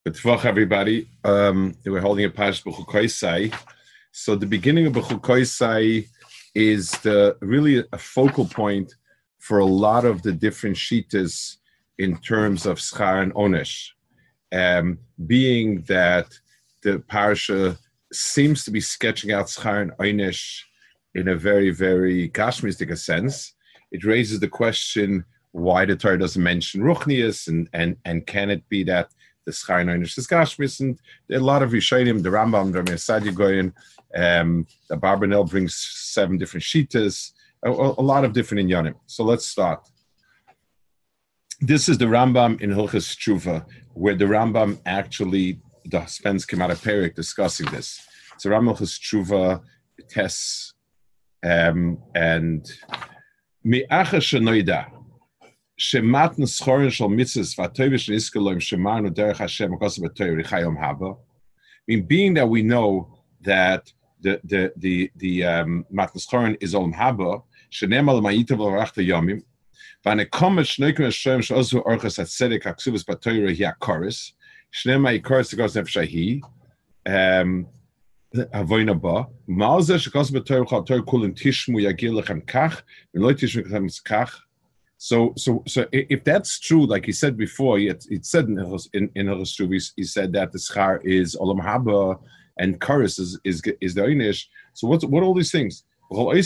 Good Tvach, everybody. We're holding a Parshat B'chukoisai. So the beginning of B'chukoisai is really a focal point for a lot of the different shittas in terms of schar and onesh. Being that the Parsha seems to be sketching out schar and onesh in a very, very gashmistic sense, it raises the question why the Torah doesn't mention Ruchnius, and can it be that the schar and onesh is gashmis? And there are a lot of Rishonim, the Rambam, the Mesadia Goyen, the Barbanel brings 7 different shittas, a lot of different inyanim. So let's start. This is the Rambam in Hilchos Tshuva, where the Rambam actually spends Kemat Perik discussing this. So Rambam Hilchos Tshuva tests and Mi'acha Shenoida Shematn Schorin Shal Mitzvahs V'Atovish Niskaloim Shemarnu Derech Hashem Akosav B'Torah Richayom Haba. Being that we know that the Matn Schorin is Olam Haba, Shenemal Ma'itav L'Rachta Yomim. V'anekomet Shnoikim Hashem She'ozu Orchas Atzedek Haksuvas B'Torah Hi Akoris Shnema Ikoris Tigos Nefesh Hahi Avoina Ba Ma'azeh She'Kosav B'Torah Chal Torah Kulin Tishmu Yagil Lechem Kach V'Loi Tishmu Lechem Kach. So if that's true, like he said before, it said in Hilchos Tshuva, he said that the schar is Olam Haba and Karis is the Einish. So what are all these things? You're going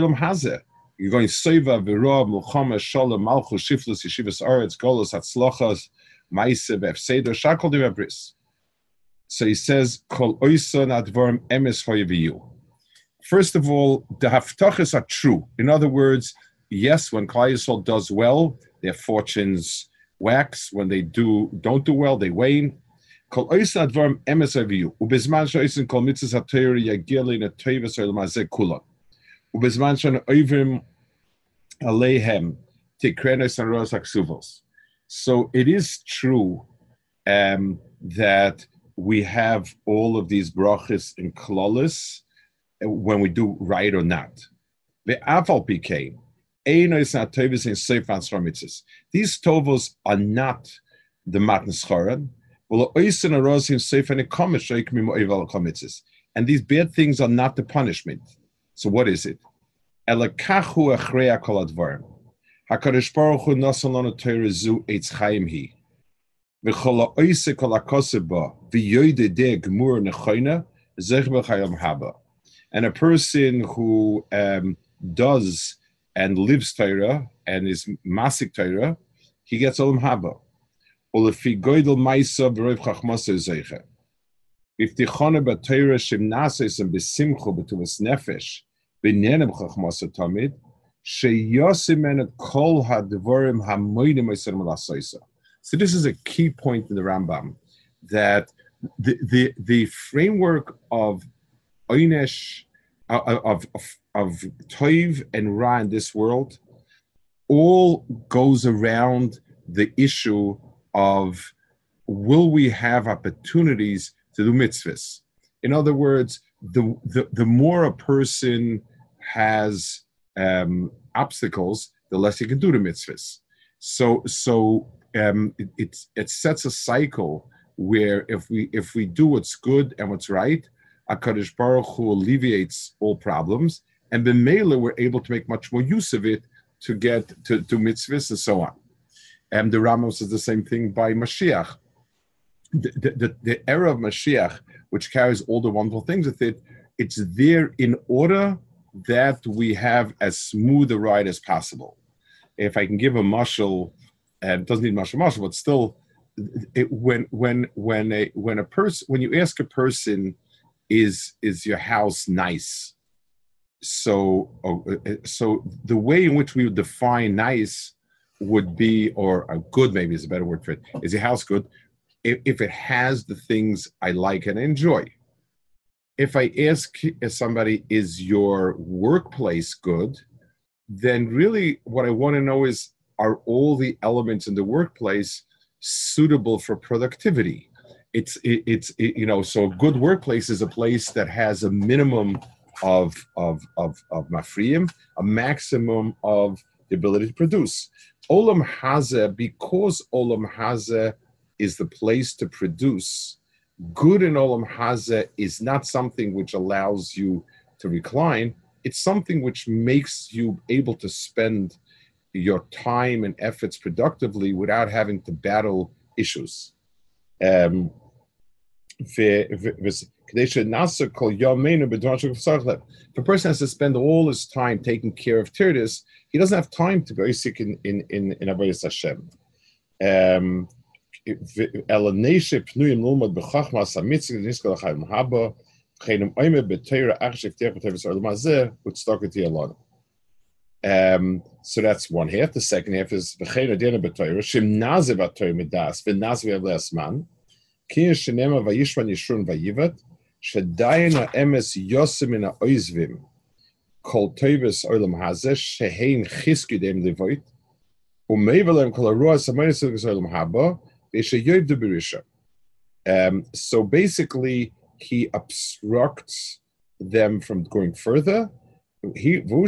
Soiva, Virah, Mulchama, Shalom, Malchus, Shiflus, Yeshivas Aretz, Golos, Hatzlochas, Ma'aseh, Efseder, Shakol Devabris. So he says, Kol Oisan Advarim Emes Hoyeviyu. First of all, the Haftachas are true. In other words, yes, when Klal Yisrael does well, their fortunes wax. When they don't do well, they wane. Kol Oisan Advarim Emes Hoyeviyu. Ubezman Shoisan Kol Mitzvahs HaTorah Yagil in HaToivas Olamazeh Kulan. Ubezman Shon Oivim Aleihem Tikrenos and Ros Haksuvos. So it is true that we have all of these brachas and klolis when we do right or not. The Aval became Einos and Tovos in Seifan Sramitzes. These tovos are not the Matan Schoran. And these bad things are not the punishment. So what is it? Elakachu achrei kol advarim. HaKadosh Baruch Hu nasan lanu Torah zu eitz chaim hi. V'chol ha'oiseh kol hakoseh ba v'yoyde de gemur nechoina zech b'chayom haba. And a person who does and lives Torah and is masik Torah, he gets olam haba. Ulefi goydel ma'isa v'roiv chachmasa zeicha. V'ftichona b'Torah shem naseis and b'simcha b'tuvas nefesh b'nyanim chachmasa tamid sheyosim kol hadvarim hamoynim oisem l'asaysa. So this is a key point in the Rambam, that the framework of oinesh of toiv and ra in this world all goes around the issue of, will we have opportunities to do mitzvahs? In other words, the more a person has obstacles, the less he can do the mitzvahs. So it sets a cycle where if we do what's good and what's right, HaKadosh Baruch Hu alleviates all problems, and then Mela we're able to make much more use of it to get to mitzvahs and so on. And the Rambam says the same thing by Mashiach. The era of Mashiach, which carries all the wonderful things with it, it's there in order that we have as smooth a ride as possible. If I can give a mashal, it doesn't need mashal, but still, when you ask a person, is your house nice? So the way in which we would define nice would be, or a good maybe is a better word for it, is your house good? If it has the things I like and enjoy. If I ask somebody, is your workplace good? Then really what I want to know is, are all the elements in the workplace suitable for productivity? So a good workplace is a place that has a minimum of mafriim, a maximum of the ability to produce. Olam Hazeh, because Olam Hazeh is the place to produce. Good in Olam Hazeh is not something which allows you to recline. It's something which makes you able to spend your time and efforts productively without having to battle issues. If a person has to spend all his time taking care of Tirdas, he doesn't have time to be sick in Avodas Hashem. So that's one half. The second half is Shadayin ha'emes yosim in ha'oizvim kol toivus olam hazeh shehein chisku dem levoit umeivelem kol haruas ha'maynes olam haba v'sheyoyv de berisha. So basically, he obstructs them from going further. Now,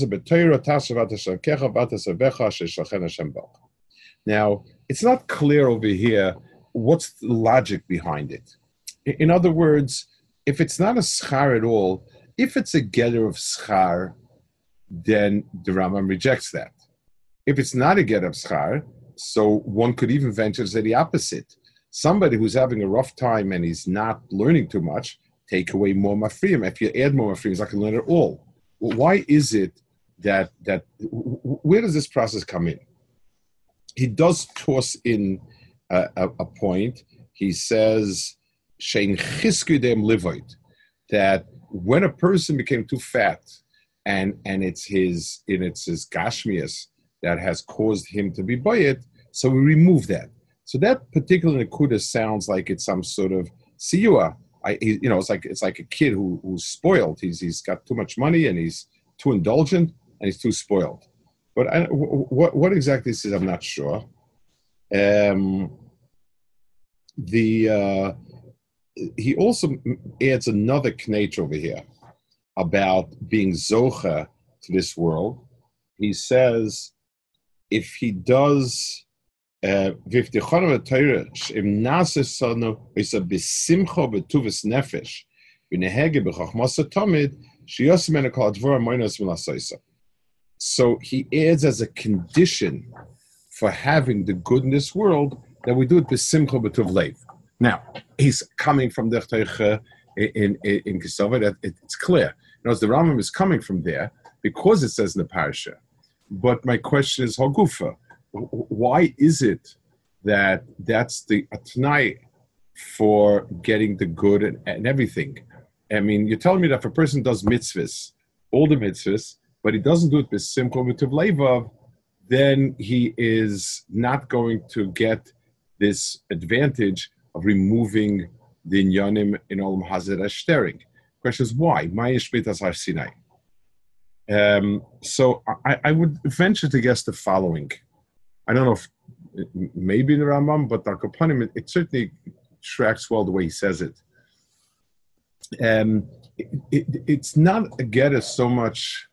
it's not clear over here what's the logic behind it. In other words, if it's not a schar at all, if it's a getter of schar, then the Rambam rejects that. If it's not a getter of schar, so one could even venture to say the opposite. Somebody who's having a rough time and he's not learning too much, take away more mafriyim. If you add more mafriyim, he's not going to learn at all. Why is it that where does this process come in? He does toss in a point. He says, Shein chisku dem livoit, that when a person became too fat and it's his gashmias that has caused him to be bayit, so we remove that. So that particular nekuda sounds like it's some sort of siyua. It's like a kid who's spoiled. He's got too much money and he's too indulgent and he's too spoiled. But what exactly this is, I'm not sure. He also adds another knetch over here about being zocha to this world. He says if he does. So basically, he adds as a condition for having the good in this world that we do it b'simcha b'tuv leiv. Now, he's coming from the in Kisova that it's clear. Notice the Rambam is coming from there because it says in the parasha. But my question is, Hagufa, why is it that that's the atnai for getting the good and everything? I mean, you're telling me that if a person does mitzvahs, all the mitzvahs, but he doesn't do it b'simcha b'tuv leivav, then he is not going to get this advantage of removing the inyanim in Olam Hazeh Ashtering. Question is why? Ma'ayish Shmitas Har Sinai. So I would venture to guess the following. I don't know if maybe the Rambam, but Dr. Panim, it certainly tracks well the way he says it. It's not a getter so much.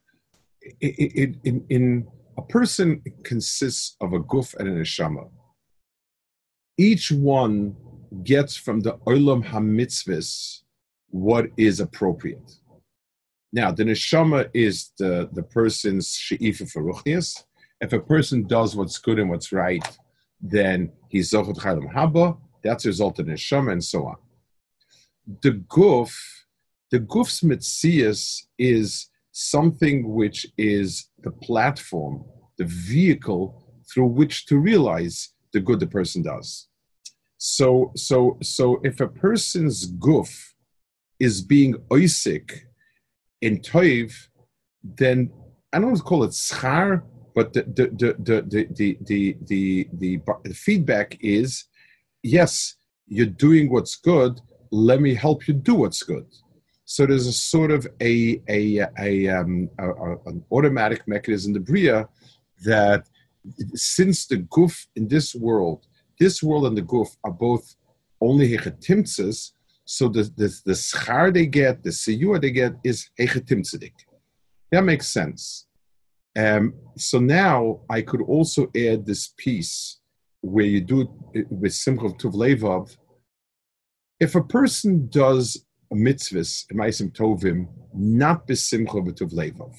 In a person consists of a guf and a neshama. Each one gets from the olam hamitzvahs what is appropriate. Now, the neshama is the person's she'ifa for ruchnias. If a person does what's good and what's right, then he's zochot chalam haba. That's a result of neshama and so on. The guf's mitzias is something which is the platform, the vehicle through which to realize the good the person does. So if a person's guf is being oisik in toiv, then I don't want to call it schar, but the feedback is, yes, you're doing what's good. Let me help you do what's good. So there's a sort of an automatic mechanism, the bria, that since the guf in this world and the guf are both only hechetimtzes, so the schar they get, the siyua they get is hechetimtzedik. That makes sense. So now I could also add this piece where you do it with Simcha Tuv Levav, if a person does a mitzvahs, Ma'asim Tovim, not b'Simcha Tuv Levav.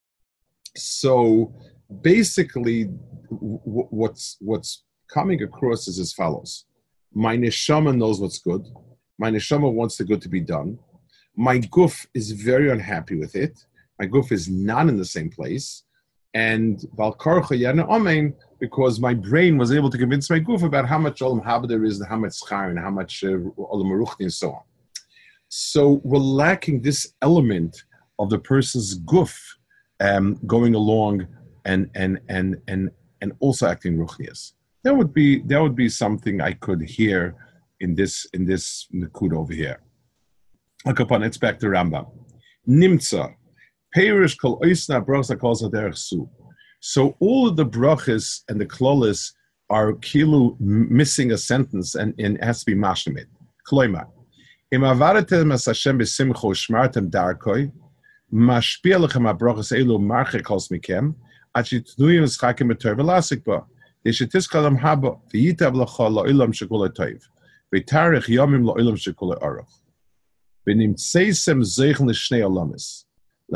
So basically, what's coming across is as follows. My neshama knows what's good. My neshama wants the good to be done. My guf is very unhappy with it. My guf is not in the same place. And because my brain was able to convince my guf about how much olam haba there is, and how much schar, and how much olam aruchni, and so on. So we're lacking this element of the person's guf going along and also acting ruchnias. That would be something I could hear in this Nakud over here. It's back to Rambam. Nimtza. Perish kol oisna brachas calls derech su. So all of the brachas and the klolis are kilu missing a sentence and it has to be mashmid. Kloima. Im avaratem as Hashem b'simcho shmartem darkoi mashpia lechem abrachas elu marche kos mikem at shitnuyim eschakim b'tov v'lasik ba. Yeshetiskalam haba v'yitav l'cha la'ilam shekul ha'tov v'tarich yomim la'ilam shekul ha'arach v'nimtzeisem zeichen l'shnei alamis.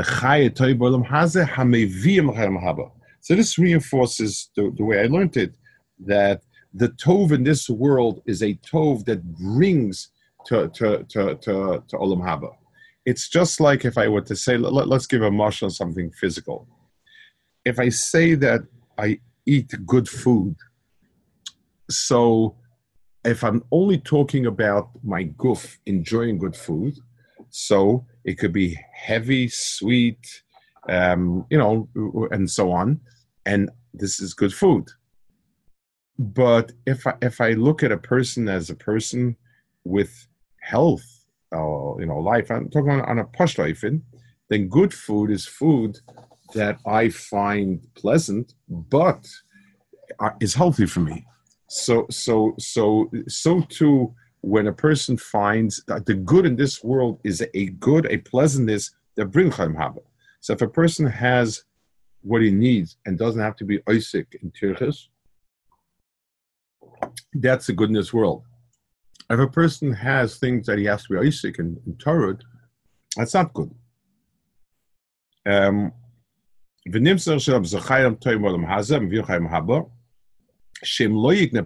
So this reinforces the way I learned it, that the tov in this world is a tov that brings to olam haba. It's just like if I were to say, let's give a mashal on something physical. If I say that I eat good food, so if I'm only talking about my guf enjoying good food, so it could be heavy, sweet, and so on. And this is good food. But if I look at a person as a person with health, life, I'm talking on a pashtaifin, then good food is food that I find pleasant, but is healthy for me. So too, when a person finds that the good in this world is a pleasantness that brings Chaim Haba. So if a person has what he needs and doesn't have to be Isaac in Tirchis, that's the good in this world. If a person has things that he has to be Isaac in Torah, that's not good. Because he has no other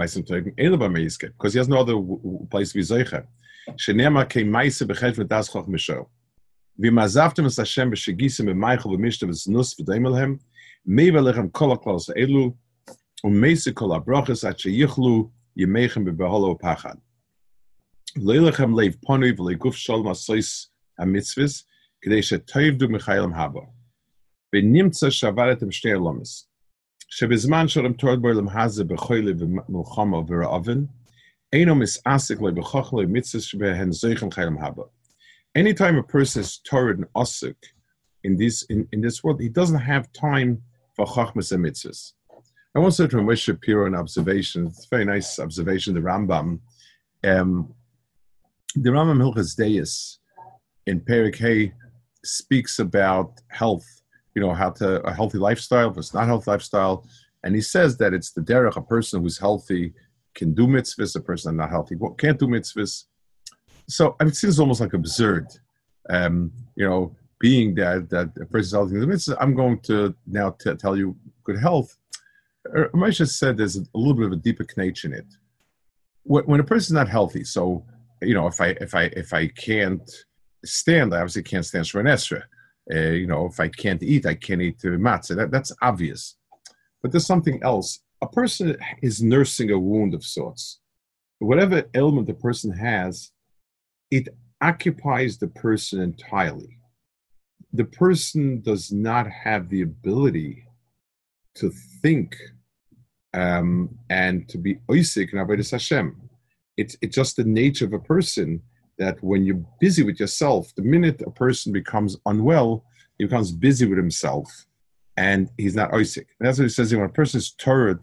place to be Zeicher. Shenema came Meise bechesh with das Choch Misho. Vi mazavtem es Hashem b'shegisem b'meichel b'mishtem v'znus v'daimelhem meivelechem kol ha'klos elu u'meise kol ha'brachas at sheyichlu yemechem b'beholo pachad. Leilechem leiv ponui v'leiguf sholm asois ha'mitzvahs k'dei shetoivdu mechaylam haba. V'nimtza shavaretem shnei alomis. שבזמן שרם תורד בו אלם הזה בחוילי ומלחמה ורעבן, אינו מסעסק לו בכוח לו מצווה שבהן זויכם חילם הבא. Anytime a person is torrid and asik in this world, he doesn't have time for chachmas and mitzvahs. I once said to Moshe Shapiro an observation, it's a very nice observation, the Rambam. The Rambam Hilchas Deis in Perek Hey speaks about health, how to a healthy lifestyle versus not healthy lifestyle. And he says that it's the derech, a person who's healthy can do mitzvahs, a person not healthy can't do mitzvahs. So it seems almost like absurd, being that a person's healthy in the mitzvah. I'm going to now tell you good health. Moshe said there's a little bit of a deeper knach in it. When a person's not healthy, so if I can't stand, I obviously can't stand Shemona Esrei. If I can't eat matzah. That's obvious. But there's something else. A person is nursing a wound of sorts. Whatever ailment the person has, it occupies the person entirely. The person does not have the ability to think and to be oisik and avodas Hashem. It's just the nature of a person that when you're busy with yourself, the minute a person becomes unwell, he becomes busy with himself, and he's not oisik. That's what he says. When a person is torrid,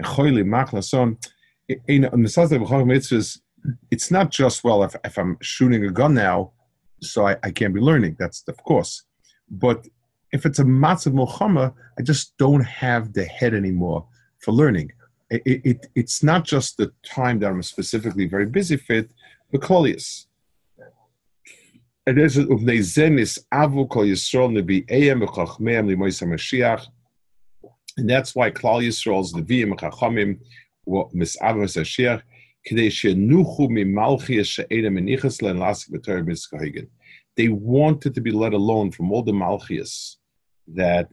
it's not just, well, if I'm shooting a gun now, so I can't be learning. That's of course. But if it's a matzah milchama, I just don't have the head anymore for learning. it's not just the time that I'm specifically very busy fit, but Claudius. And there's Uvnei Zen is Avu Kol Yisrael Nebi Eyam V'Chachmeim Limoisa Mashiach. And that's why Klal Yisrael's Nevi'im Chachamim Misavu Mashiach K'dei Shenuchu Mimalchias She'ena Menichas Len Lasik B'Torah Mitzkahigen. They wanted to be let alone from all the Malchias that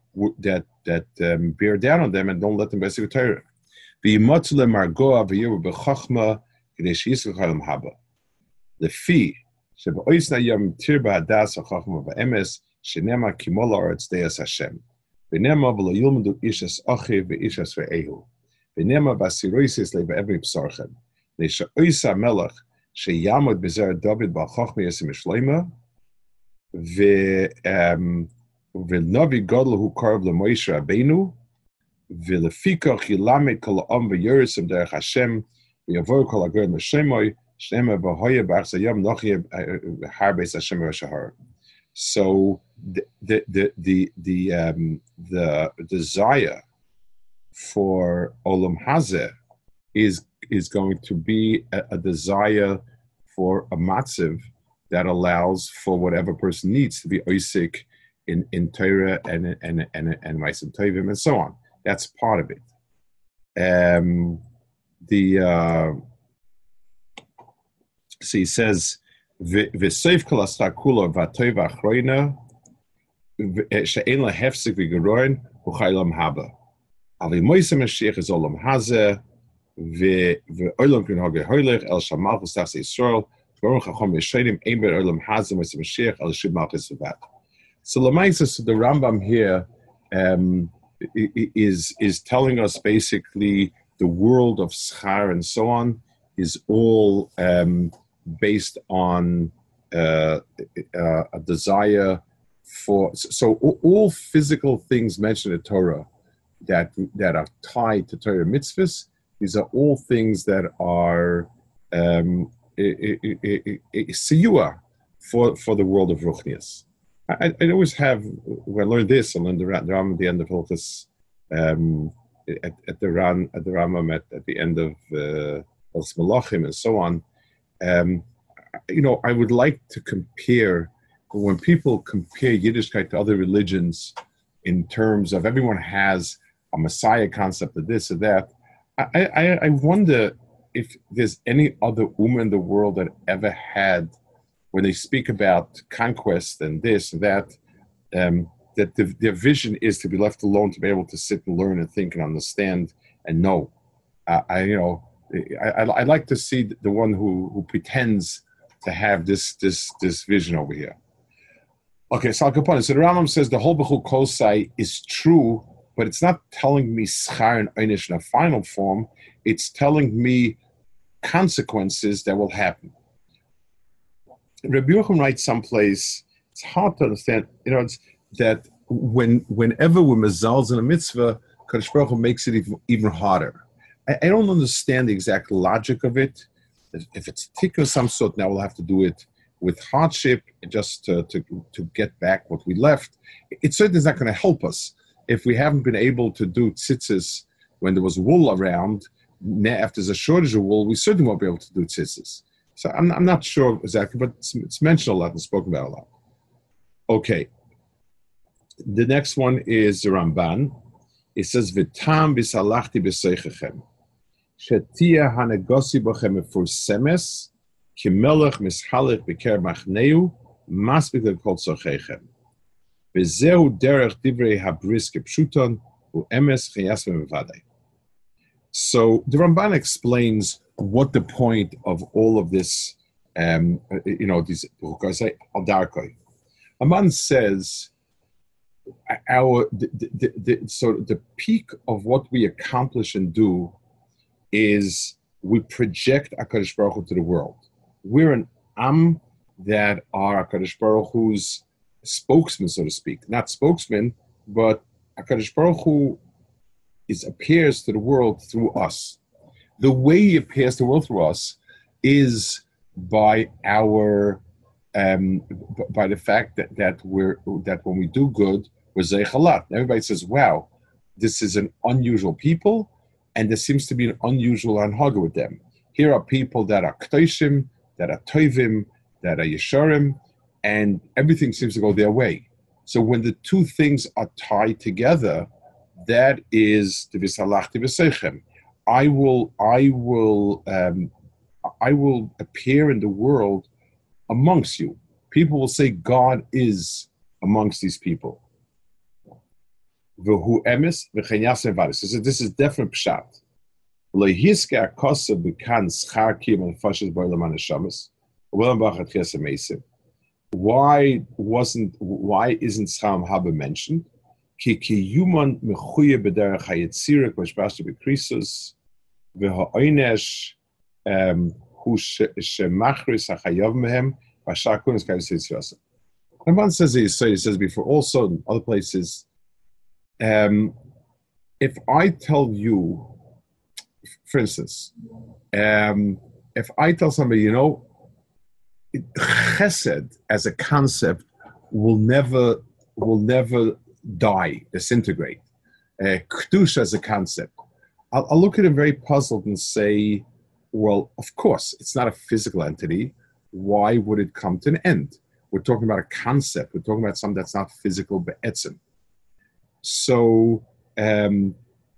bear down on them and don't let them basic Torah. V'yimotzu lemargoa v'yiru b'chachma k'dei she'yisrach halam haba. The fee she'ba'oisna yom tir ba'adas ha'chachma v'emes she'nema kimol ha'aretz de'as Hashem. V'nema v'lo yilmedu ishas achiv v'ishas ve'ehu. V'nema b'asiroisis le'v'evri p'sarchem. Ne'sha'oisa melech she'yamod b'zer David ba'chachma yasim shleima. V'navi gadol hu karv l'Moshe Rabbeinu. V'lefikach yilamed kol ha'am v'yorisim derech Hashem v'yavor kol ha'god m'shemoy shnema v'hoya b'achzayam nochye harbeis Hashem v'shahar. So the desire for Olam Hazeh is going to be a desire for a matziv that allows for whatever person needs to be oisik in Torah and Ma'asim Tovim and so on. That's part of it. So he says, "V'seif kol astakula v'atoy v'achroina she'en lahefsik v'geroin u'chaylam haba. Avi Moshe Mashiach is Olam Hazeh v'olam kin hageh hoylech el shamalchus tas Yisrael v'oram chacham yeshayim ein ber Olam Hazeh Moshe Mashiach el shib malchus v'vat." So Lamaisa, so the Rambam here is telling us basically the world of schar and so on is all based on a desire for, so all physical things mentioned in Torah that are tied to Torah mitzvahs, these are all things that are siyua for the world of Ruchnias. I always have, when I learned this, I learned the Rambam at the end of Hilchos, at the Rambam at the end of Hilchos Malachim and so on. I would like to compare, when people compare Yiddishkeit to other religions in terms of everyone has a Messiah concept of this or that, I wonder if there's any other ummah in the world that ever had, when they speak about conquest and this and that, that their vision is to be left alone, to be able to sit and learn and think and understand and know. I'd like to see the one who pretends to have this vision over here. Okay, so I'll go on. So the Rambam says the whole B'chul Kosai is true, but it's not telling me schar and einish in a final form. It's telling me consequences that will happen. Rabbi Yochanan writes someplace, it's hard to understand, it's that whenever we're mezalz in a mitzvah, Kadosh Baruch Hu makes it even harder. I don't understand the exact logic of it. If it's tikkun some sort, now we'll have to do it with hardship just to get back what we left. It certainly is not going to help us. If we haven't been able to do tzitzis when there was wool around, now if there's a shortage of wool, we certainly won't be able to do tzitzis. So I'm not sure exactly, but it's mentioned a lot and spoken about a lot. Okay. The next one is the Ramban. It says, "V'tam b'salachti b'seichechem, shetia hanegosi b'chem mefursemes, kimelech mishalech b'ker machneu, maspik l'kol tzorchechem. V'zehu derech divrei habris kepshuton, u'emes chayas v'mevadei." So the Ramban explains what the point of all of this, these al-darkoi. Ramban says, the peak of what we accomplish and do is we project HaKadosh Baruch Hu to the world. We're an Am that are HaKadosh Baruch Hu's spokesman, so to speak. Not spokesman, but HaKadosh Baruch Hu appears to the world through us. The way he appears to the world through us is by our by the fact that when we do good, we're zeichalat. Everybody says, "Wow, this is an unusual people," and there seems to be an unusual anhaga with them. Here are people that are k'toshim, that are toivim, that are yesharim, and everything seems to go their way. So when the two things are tied together, that is the v'salachti v'seichem. I will appear in the world amongst you. People will say God is amongst these people. V'hu emes v'chen yaseh varis. So this is definite pshat. Lo hiske akosa b'kan schar kiyum and fashes boilam aneshamas. Why isn't Scham Haba mentioned? Ki yuman mechuye b'derech hayetzirik v'shbashti b'krisus v'ha'oinesh hu shemachris ha'chayav mehem v'shakun is kavis yitzrasa. Ramban says he says before also in other places, if I tell you, for instance, if I tell somebody, chesed as a concept will never die, disintegrate. Kedusha as a concept, I'll look at him very puzzled and say, well, of course, it's not a physical entity. Why would it come to an end? We're talking about a concept. We're talking about something that's not physical, but etzem. So the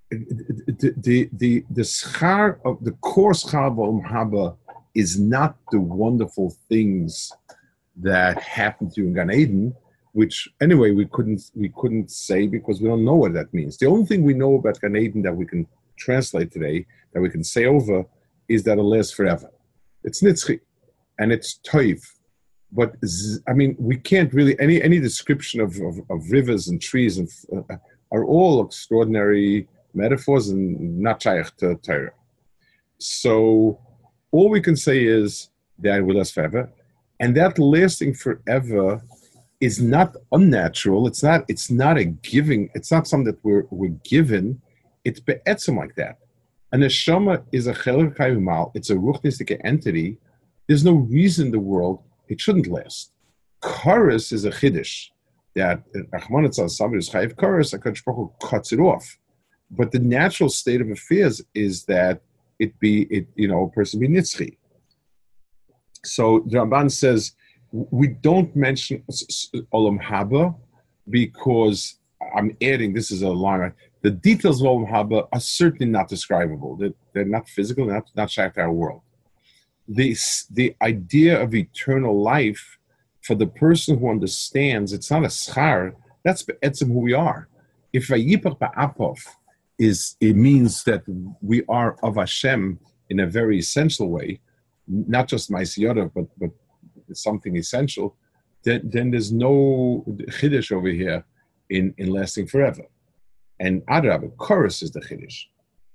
schar of the core schar of Olam Haba is not the wonderful things that happened to you in Gan Eden, which anyway we couldn't say because we don't know what that means. The only thing we know about Gan Eden that we can translate today, that we can say over, is that it lasts forever. It's nitzchi, and it's toiv. But we can't really any description of rivers and trees and are all extraordinary metaphors and not shaykh to Torah. So all we can say is that it will last forever, and that lasting forever is not unnatural. It's not a giving. It's not something that we're given. It's be'etzem like that. A neshama is a chelik kaimal. It's a ruchnistic entity. There's no reason in the world it shouldn't last. Chorus is a chiddush that Rahman Tzal somebody is chayiv chorus. HaKadosh Baruch Hu cuts it off, but the natural state of affairs is that a person be nitzchi. So the Ramban says we don't mention Olam Haba because I'm adding, this is a line, the details of Olam Haba are certainly not describable. They're not physical, not shaykh to our world. The idea of eternal life for the person who understands, it's not a schar, that's be'etzem who we are. If Vayipach ba'apov it means that we are of Hashem in a very essential way, not just Ma'aseh but something essential, then there's no chiddush over here in lasting forever. And Adrab, chorus is the chiddush.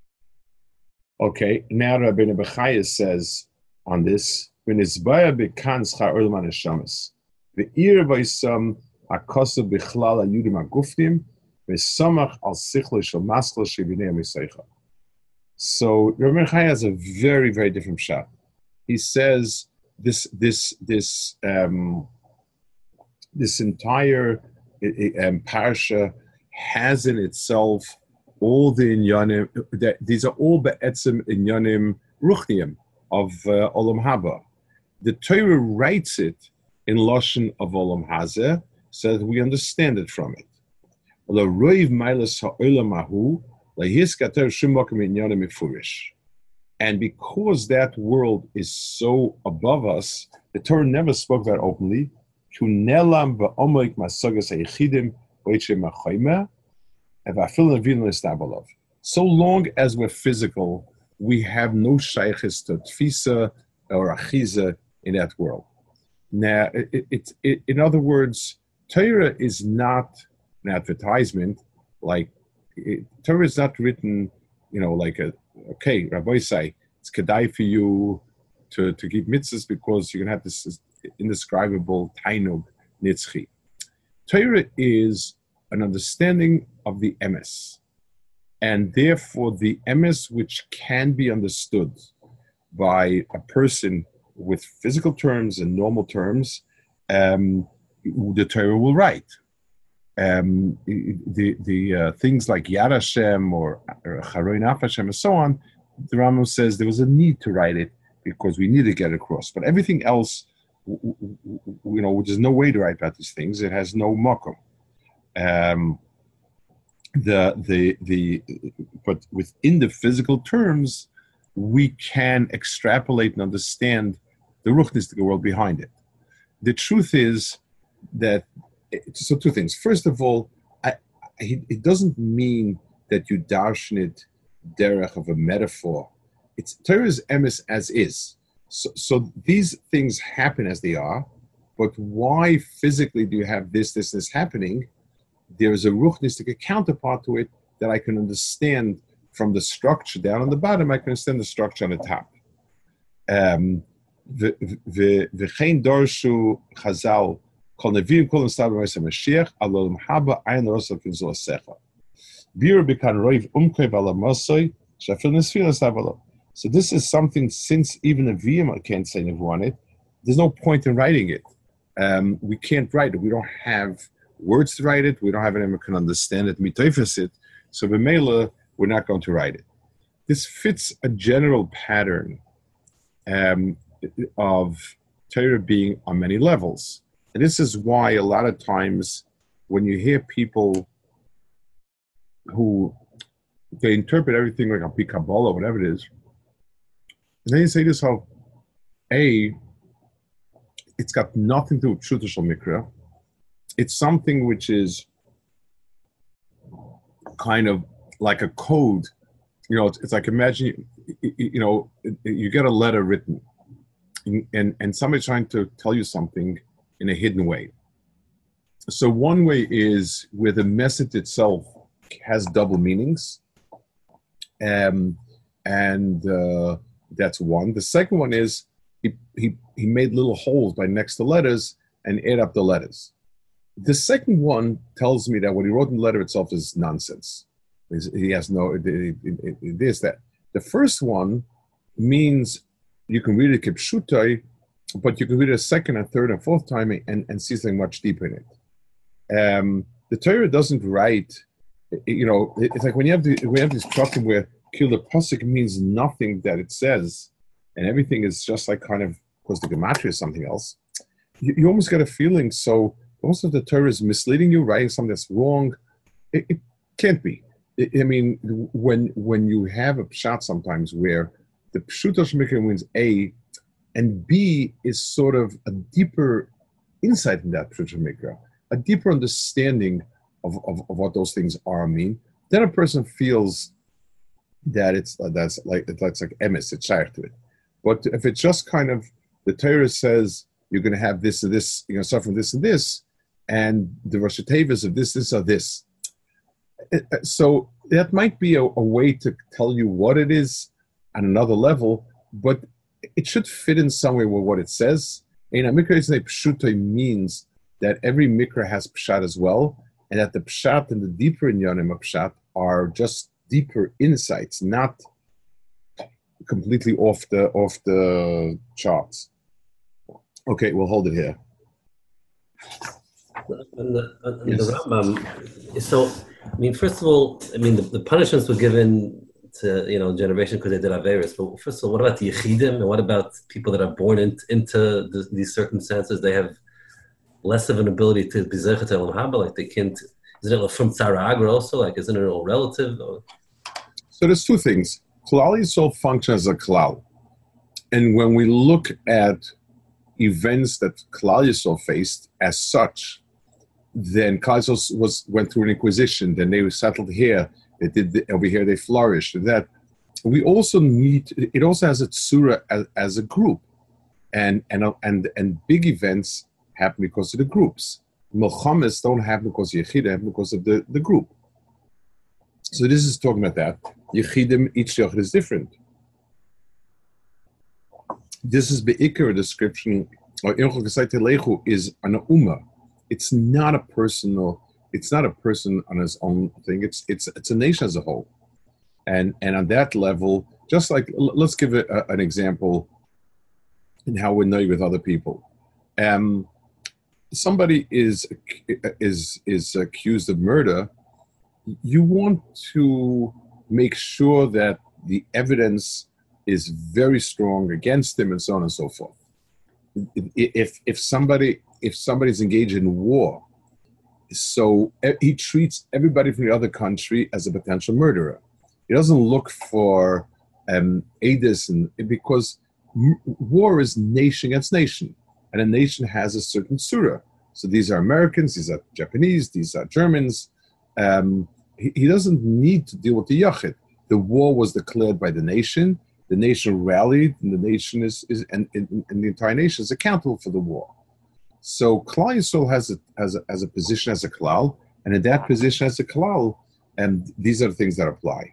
Okay, now Rabbeinu Bechaya says on this, when it's baya bekan schar olam haneshamas, ve'ir v'isam akosu bichlal hayudim agufnim, ve'samach al sichlo shel maskal shebinei miseicha. So Rabbeinu Bechaya has a very, very different shot. He says this entire parsha has in itself all the inyanim. These are all be'etzem inyanim ruchniim of Olam Haba. The Torah writes it in Lashon of Olam Hazeh, so that we understand it from it. And because that world is so above us, the Torah never spoke that openly. So long as we're physical, we have no shaykhis to tfisa or achiza in that world. Now, in other words, Torah is not an advertisement. Torah is not written, okay, Rabbi say, it's kedai for you to keep mitzvahs because you're going to have this indescribable tainug nitzchi. Torah is an understanding of the emes, and therefore the emes which can be understood by a person with physical terms and normal terms, the Torah will write. The things like Yad Hashem or Charoin Af Hashem and so on, the Rambam says there was a need to write it because we need to get across. But everything else, there's no way to write about these things. It has no makom. But within the physical terms, we can extrapolate and understand the ruchnistic world behind it. The truth is that, so two things. First of all, it doesn't mean that you darshan it derech of a metaphor. It's Torah is emes as is. So these things happen as they are, but why physically do you have this happening? There is a ruchnistic counterpart to it that I can understand from the structure down on the bottom. I can understand the structure on the top. V'chein dorshu Chazal kol neviim kol nestav b'ma'aseh Mashiach alol mahaba ayin rosav kinzul asecha. Bir bekan roiv umkei b'alamasoi shafil nesfil nestav alo. So this is something, since even a Nevi'im can't say Nevu on it, there's no point in writing it. We can't write it. We don't have words to write it. We don't have anyone who can understand it, mitayfes it. So b'meila, we're not going to write it. This fits a general pattern of Torah being on many levels. And this is why a lot of times when you hear people who, they interpret everything like a Pi Kabbalah, whatever it is, and then you say this how, it's got nothing to do with Pshuto Shel Mikra. It's something which is kind of like a code. It's like, imagine, you get a letter written and somebody's trying to tell you something in a hidden way. So one way is where the message itself has double meanings. That's one. The second one is he made little holes by next to letters and add up the letters. The second one tells me that what he wrote in the letter itself is nonsense. He has this, that. The first one means you can read it kipshutai, but you can read it a second and third and fourth time and see something much deeper in it. The Torah doesn't write, it's like when you have these psukim where kill the pasuk means nothing that it says, and everything is just like kind of, because the gematria is something else. You almost get a feeling, so most of the Torah is misleading you, writing something that's wrong. It can't be. When you have a pshat sometimes where the pshuto Shel Mikra means A, and B is sort of a deeper insight in that pshuto Shel Mikra, a deeper understanding of what those things are mean, then a person feels that it's like emes, it's shaykh to it. But if it's just kind of, the Torah says you're going to have this and this, you're going to suffer from this and this, and the Rosh Hashanah of this or this. So that might be a way to tell you what it is on another level, but it should fit in some way with what it says. And a mikra is pshuto means that every mikra has pshat as well, and that the pshat and the deeper inyanim of pshat are just deeper insights, not completely off the charts. Okay, we'll hold it here. And the Rambam, so, first of all, the punishments were given to, generation because they did Averis. But first of all, what about the Yechidim? And what about people that are born into these circumstances? They have less of an ability to be Zechet Elam Haba, like they can't. Isn't it from Tzara Agra also? Like, isn't it all relative? Or? So there's two things. Klal Yisrael functions as a klal. And when we look at events that Klal Yisrael faced as such, then Klal Yisrael went through an inquisition, then they were settled here, they did over here, they flourished. That we also need, it also has a tzura as a group. And big events happen because of the groups. Milchames don't happen because of Yechidim, happen because of the group. So this is talking about that. Yechidim, each Yechid is different. This is Be'ikar, a description, or Lechu is an Ummah. It's not a person on his own thing. It's a nation as a whole. And on that level, just like, let's give an example in how we know with other people. somebody is accused of murder, you want to make sure that the evidence is very strong against him, and so on and so forth. If somebody's engaged in war, so he treats everybody from the other country as a potential murderer. He doesn't look for ADIS, because war is nation against nation, and a nation has a certain surah. So these are Americans, these are Japanese, these are Germans. He doesn't need to deal with the yachid. The war was declared by the nation. The nation rallied, and the nation and the entire nation is accountable for the war. So Klal Yisrael has a position as a klal, and in that position as a klal, and these are the things that apply.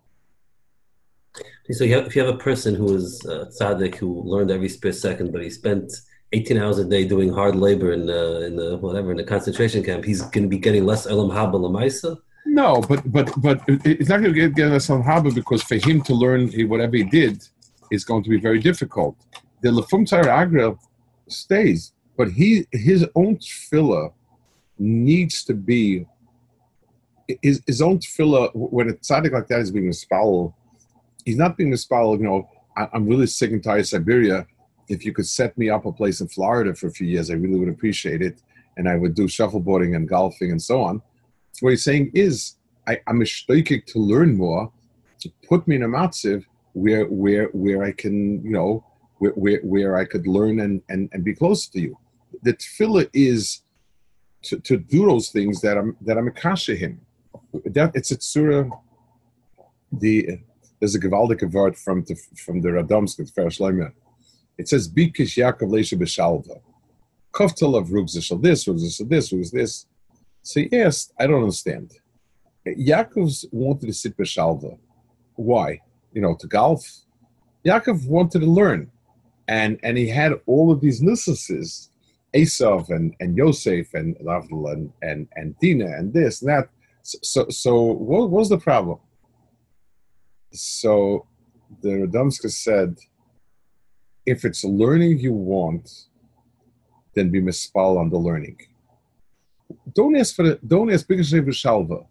So if you have a person who is tzaddik, who learned every spare second, but he spent 18 hours a day doing hard labor in the concentration camp, he's going to be getting less elam haba l'maisa? No, but it's not going to get less elam haba, because for him to learn whatever he did is going to be very difficult. The lefum tzara agra stays, but his own tefillah needs to be his own tefillah. When a tzaddik like that is being mispalel, he's not being mispalel. I'm really sick and tired of Siberia. If you could set me up a place in Florida for a few years, I really would appreciate it, and I would do shuffleboarding and golfing and so on. So what he's saying is, I'm a shtoikik to learn more, to put me in a matziv where I can, where I could learn and be closer to you. The tefillah is to do those things that I'm a kasha him. That it's a tzura. There's a gewaldige word from the Radomsk, Fer Shloimeh. It says, Bikish Yaakov Leisha B'Shalva. Koftel of Rugzishal this, Rugzishal this. So yes, I don't understand. Yaakov's wanted to sit B'Shalva. Why? To golf. Yaakov wanted to learn. And he had all of these nuisances, Esav and Yosef and Lavdal and Dina and this and that. So what was the problem? So the Radomska said, if it's learning you want, then be mispal on the learning. Don't ask because Shalva.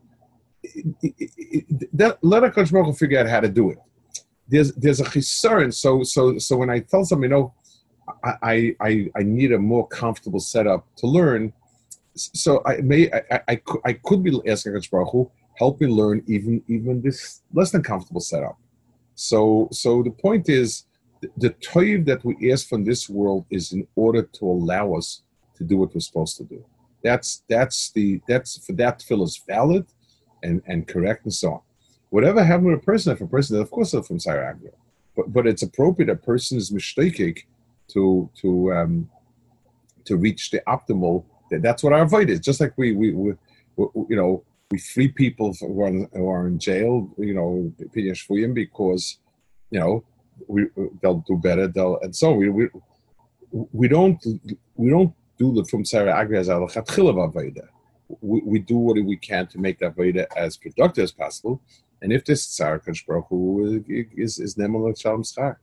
Let a Kodesh Baruch Hu figure out how to do it. There's a chisaron. So when I tell someone, I need a more comfortable setup to learn. So I could be asking Kodesh Baruch Hu, help me learn even this less than comfortable setup. So the point is, the toiv that we ask from this world is in order to allow us to do what we're supposed to do. That's for that tefillah is valid and correct and so on. Whatever happened with a person, if a person, of course, from Tzara Agra, but it's appropriate a person is mishtakik to reach the optimal. That's what our avoid is. Just like we free people who are in jail, because they'll do better. And so we don't do the from Tzara Agra as al-chatchila v'avoda. We do what we can to make that avoda as productive as possible. And if this tzar Kodesh Baruch Hu is nemal shalom schar.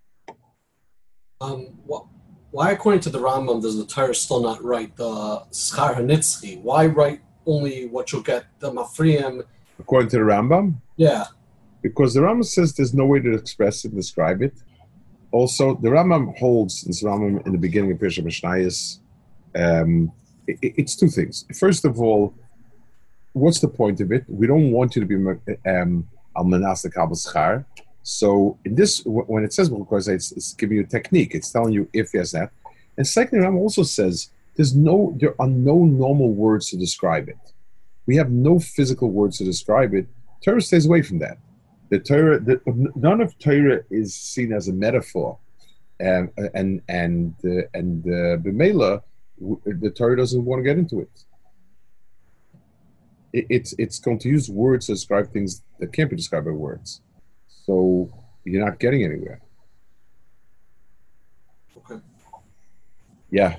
Why, according to the Rambam, does the Torah still not write the schar hanitzchi? Why write only what you'll get, the mafriim? According to the Rambam? Yeah. Because the Rambam says there's no way to express it and describe it. Also, the Rambam holds, this Rambam in the beginning of Pesach Mishnayos, it's two things. First of all, what's the point of it? We don't want you to be al-manas l'kabel schar. So in this, when it says, because it's giving you a technique, it's telling you if yes, that. And secondly, Rambam also says there are no normal words to describe it. We have no physical words to describe it. Torah stays away from that. The Torah, none of Torah is seen as a metaphor, and b'meila, the Torah doesn't want to get into it. It's going to use words to describe things that can't be described by words. So you're not getting anywhere. Okay. Yeah.